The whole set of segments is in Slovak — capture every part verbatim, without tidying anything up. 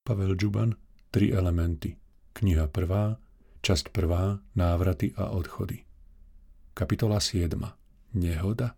Pavel Džuban, Tri elementy. Kniha prvá, časť prvá, Návraty a odchody. Kapitola siedma. Nehoda.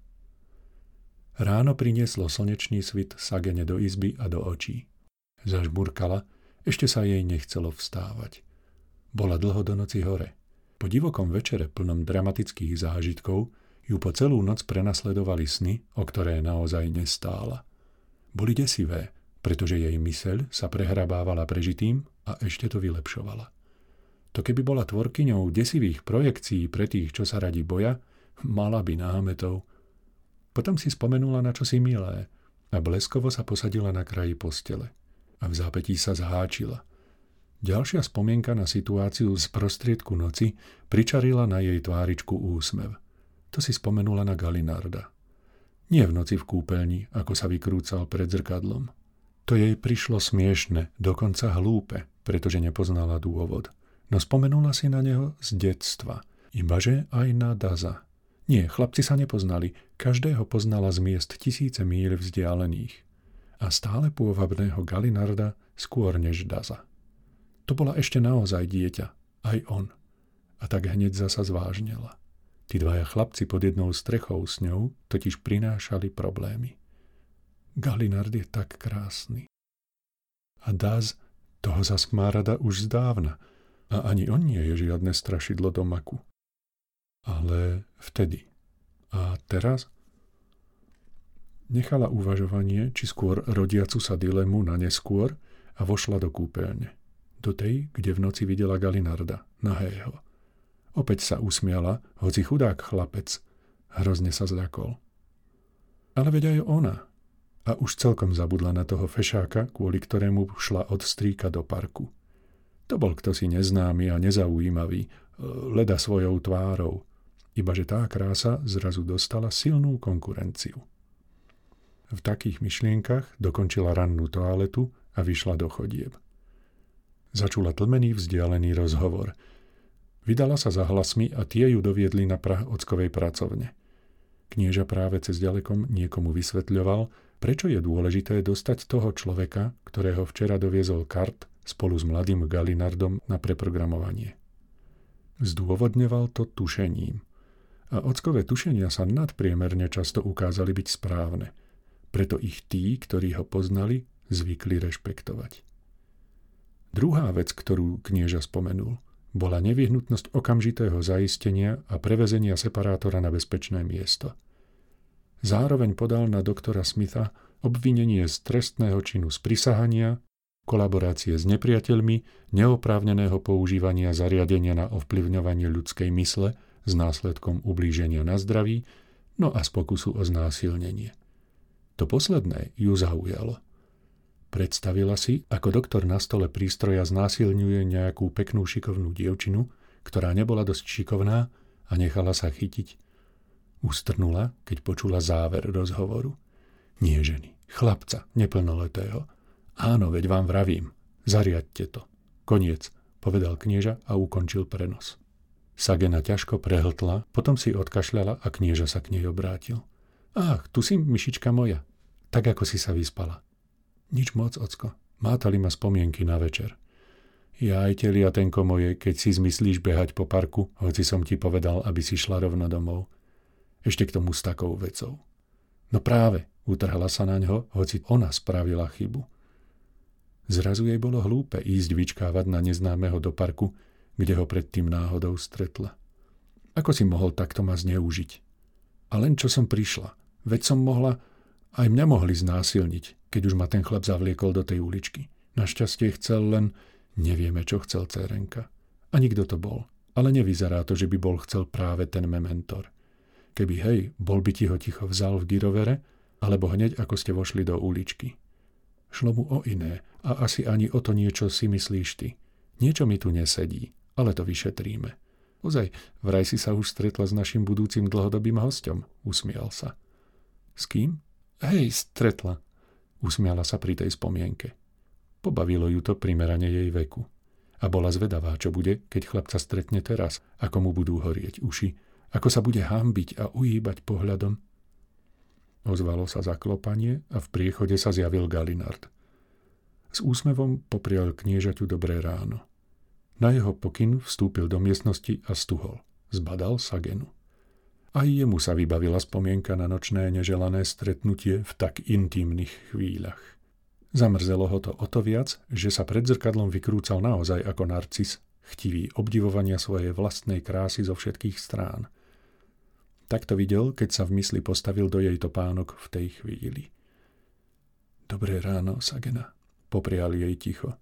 Ráno prinieslo slnečný svit Sagene do izby a do očí. Zažmurkala, ešte sa jej nechcelo vstávať. Bola dlho do noci hore. Po divokom večere plnom dramatických zážitkov ju po celú noc prenasledovali sny, o ktoré naozaj nestála. Boli desivé, pretože jej myseľ sa prehrabávala prežitým a ešte to vylepšovala. To keby bola tvorkyňou desivých projekcií pre tých, čo sa radi boja, mala by námetov. Potom si spomenula na čosi milé a bleskovo sa posadila na kraji postele a v zápätí sa zháčila. Ďalšia spomienka na situáciu z prostriedku noci pričarila na jej tváričku úsmev. To si spomenula na Galinarda. Nie v noci v kúpeľni, ako sa vykrúcal pred zrkadlom. To jej prišlo smiešne, dokonca hlúpe, pretože nepoznala dôvod. No spomenula si na neho z detstva, ibaže aj na Daza. Nie, chlapci sa nepoznali, každého poznala z miest tisíce míľ vzdialených. A stále pôvabného Galinarda skôr než Daza. To bola ešte naozaj dieťa, aj on. A tak hneď zasa zvážnela. Tí dvaja chlapci pod jednou strechou s ňou totiž prinášali problémy. Galinard je tak krásny. A Daz, toho zas má rada už zdávna, a ani on nie je žiadne strašidlo do maku. Ale vtedy. A teraz? Nechala uvažovanie, či skôr rodiacu sa dilemu na neskôr a vošla do kúpeľne. Do tej, kde v noci videla Galinarda, nahého. Opäť sa usmiala, hoci chudák chlapec hrozne sa zľakol. Ale veď aj ona. A už celkom zabudla na toho fešáka, kvôli ktorému šla od strýka do parku. To bol ktosi neznámy a nezaujímavý, leda svojou tvárou, ibaže tá krása zrazu dostala silnú konkurenciu. V takých myšlienkach dokončila rannú toaletu a vyšla do chodieb. Začula tlmený vzdialený rozhovor. Vydala sa za hlasmi a tie ju doviedli na prah ockovej pracovne. Knieža práve cez ďalekom niekomu vysvetľoval, prečo je dôležité dostať toho človeka, ktorého včera doviezol Kart spolu s mladým Galinardom na preprogramovanie. Zdôvodňoval to tušením. A ockové tušenia sa nadpriemerne často ukázali byť správne. Preto ich tí, ktorí ho poznali, zvykli rešpektovať. Druhá vec, ktorú knieža spomenul, bola nevyhnutnosť okamžitého zaistenia a prevezenia separátora na bezpečné miesto. Zároveň podal na doktora Smitha obvinenie z trestného činu sprisahania, kolaborácie s nepriateľmi, neoprávneného používania zariadenia na ovplyvňovanie ľudskej mysle s následkom ublíženia na zdraví, no a z pokusu o znásilnenie. To posledné ju zaujalo. Predstavila si, ako doktor na stole prístroja znásilňuje nejakú peknú šikovnú dievčinu, ktorá nebola dosť šikovná a nechala sa chytiť. Ustrnula, keď počula záver rozhovoru. Nie ženy, chlapca, neplnoletého. Áno, veď vám vravím, zariaďte to. Koniec, povedal knieža a ukončil prenos. Sagena ťažko prehltla, potom si odkašľala a knieža sa k nej obrátil. Ach, tu si, myšička moja, tak ako si sa vyspala. Nič moc, ocko. Mátali ma spomienky na večer. Jaj, teliatenko moje, keď si zmyslíš behať po parku, hoci som ti povedal, aby si šla rovno domov. Ešte k tomu s takou vecou. No práve, utrhala sa na ňo, hoci ona spravila chybu. Zrazu jej bolo hlúpe ísť vyčkávať na neznámeho do parku, kde ho predtým náhodou stretla. Ako si mohol takto ma zneužiť? A len čo som prišla, veď som mohla... Aj mňa mohli znásilniť, keď už ma ten chlap zavliekol do tej uličky. Našťastie chcel len... Nevieme, čo chcel cérenka. A nikto to bol. Ale nevyzerá to, že by bol chcel práve ten mementor. Keby, hej, bol by ti ho ticho vzal v gyrovere, alebo hneď, ako ste vošli do uličky. Šlo mu o iné a asi ani o to niečo si myslíš ty. Niečo mi tu nesedí, ale to vyšetríme. Ozaj, vraj si sa už stretla s našim budúcim dlhodobým hosťom, usmial sa. S kým? Hej, stretla, usmiala sa pri tej spomienke. Pobavilo ju to primerane jej veku. A bola zvedavá, čo bude, keď chlapca stretne teraz, ako mu budú horieť uši, ako sa bude hanbiť a ujíbať pohľadom. Ozvalo sa zaklopanie a v priechode sa zjavil Galinard. S úsmevom poprial kniežaťu dobré ráno. Na jeho pokyn vstúpil do miestnosti a stuhol. Zbadal Sagenu. Aj jemu sa vybavila spomienka na nočné neželané stretnutie v tak intimných chvíľach. Zamrzelo ho to o to viac, že sa pred zrkadlom vykrúcal naozaj ako narcis, chtivý obdivovania svojej vlastnej krásy zo všetkých strán. Tak to videl, keď sa v mysli postavil do jej topánok v tej chvíli. Dobré ráno, Sagena, poprial jej ticho.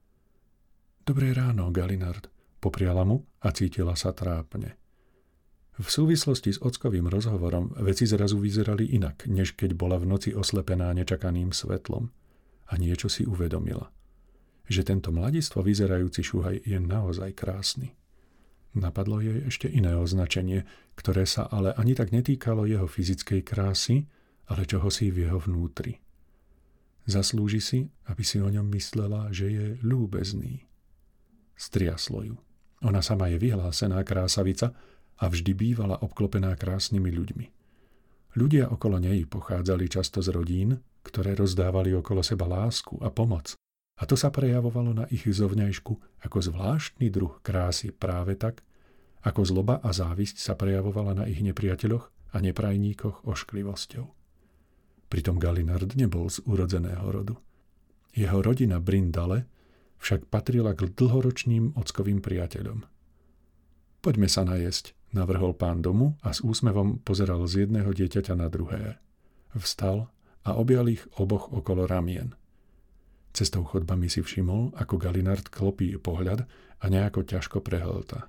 Dobré ráno, Galinard, popriala mu a cítila sa trápne. V súvislosti s ockovým rozhovorom veci zrazu vyzerali inak, než keď bola v noci oslepená nečakaným svetlom. A niečo si uvedomila. Že tento mladistvo vyzerajúci šuhaj je naozaj krásny. Napadlo jej ešte iné označenie, ktoré sa ale ani tak netýkalo jeho fyzickej krásy, ale čohosi v jeho vnútri. Zaslúži si, aby si o ňom myslela, že je ľúbezný. Striaslo ju. Ona sama je vyhlásená krásavica a vždy bývala obklopená krásnymi ľuďmi. Ľudia okolo nej pochádzali často z rodín, ktoré rozdávali okolo seba lásku a pomoc. A to sa prejavovalo na ich zovňajšku ako zvláštny druh krásy práve tak, ako zloba a závisť sa prejavovala na ich nepriateľoch a neprajníkoch ošklivosťou. Pritom Galinard nebol z urodzeného rodu. Jeho rodina Brindale však patrila k dlhoročným ockovým priateľom. Poďme sa najesť, navrhol pán domu a s úsmevom pozeral z jedného dieťaťa na druhé. Vstal a objal ich oboch okolo ramien. Cestou chodbami si všimol, ako Galinard klopí pohľad a nejako ťažko prehlta.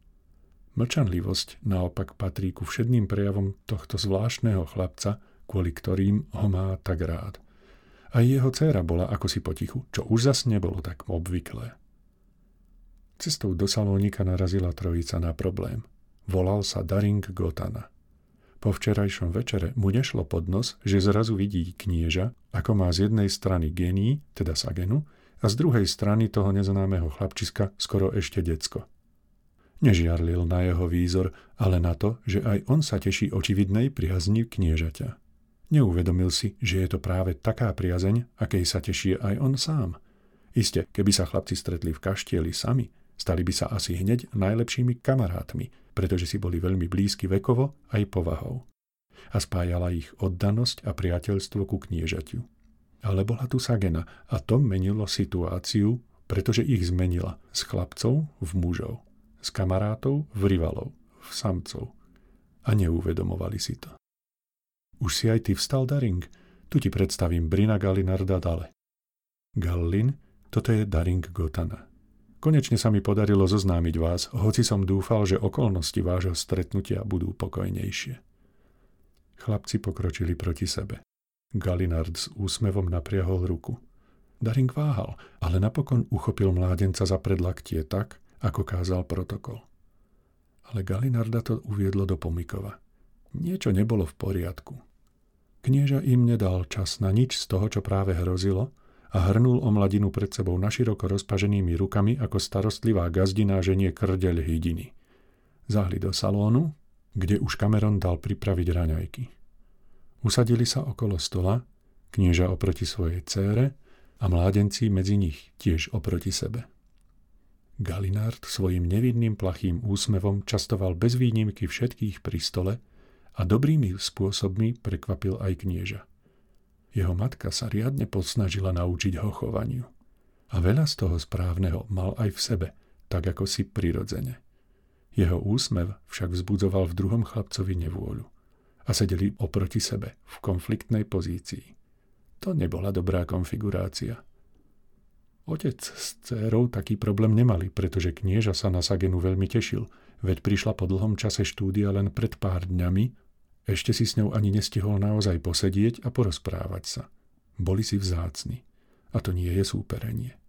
Mlčanlivosť naopak patrí ku všedným prejavom tohto zvláštneho chlapca, kvôli ktorým ho má tak rád. Aj jeho dcéra bola akosi potichu, čo už zas nebolo tak obvyklé. Cestou do salónika narazila trojica na problém. Volal sa Daring Gotana. Po včerajšom večere mu nešlo pod nos, že zrazu vidí knieža, ako má z jednej strany Genii, teda Sagenu, a z druhej strany toho neznámeho chlapčiska skoro ešte decko. Nežiarlil na jeho výzor, ale na to, že aj on sa teší očividnej priazni kniežaťa. Neuvedomil si, že je to práve taká priazeň, akej sa teší aj on sám. Iste, keby sa chlapci stretli v kaštieli sami, stali by sa asi hneď najlepšími kamarátmi, pretože si boli veľmi blízky vekovo aj povahou. A spájala ich oddanosť a priateľstvo ku kniežaťu. Ale bola tu Sagena a to menilo situáciu, pretože ich zmenila z chlapcov v mužov, z kamarátov v rivalov, v samcov. A neuvedomovali si to. Už si aj ty vstal, Daring? Tu ti predstavím Brina Galinarda Dale. Gallin, toto je Daring Gotana. Konečne sa mi podarilo zoznámiť vás, hoci som dúfal, že okolnosti vášho stretnutia budú pokojnejšie. Chlapci pokročili proti sebe. Galinard s úsmevom napriahol ruku. Daring váhal, ale napokon uchopil mládenca za predlaktie tak, ako kázal protokol. Ale Galinarda to uviedlo do pomykova. Niečo nebolo v poriadku. Knieža im nedal čas na nič z toho, čo práve hrozilo, a hrnul o mladinu pred sebou naširoko rozpaženými rukami ako starostlivá gazdina ženie krdeľ hydiny. Zahli do salónu, kde už Cameron dal pripraviť raňajky. Usadili sa okolo stola, knieža oproti svojej dcére a mládenci medzi nich tiež oproti sebe. Galinard svojim nevidným plachým úsmevom častoval bez výnimky všetkých pri stole a dobrými spôsobmi prekvapil aj knieža. Jeho matka sa riadne posnažila naučiť ho chovaniu. A veľa z toho správneho mal aj v sebe, tak ako si prirodzene. Jeho úsmev však vzbudzoval v druhom chlapcovi nevôľu. A sedeli oproti sebe, v konfliktnej pozícii. To nebola dobrá konfigurácia. Otec s dcérou taký problém nemali, pretože knieža sa na Sagenu veľmi tešil, veď prišla po dlhom čase štúdia len pred pár dňami. Ešte si s ňou ani nestihol naozaj posedieť a porozprávať sa. Boli si vzácni. A to nie je súperenie.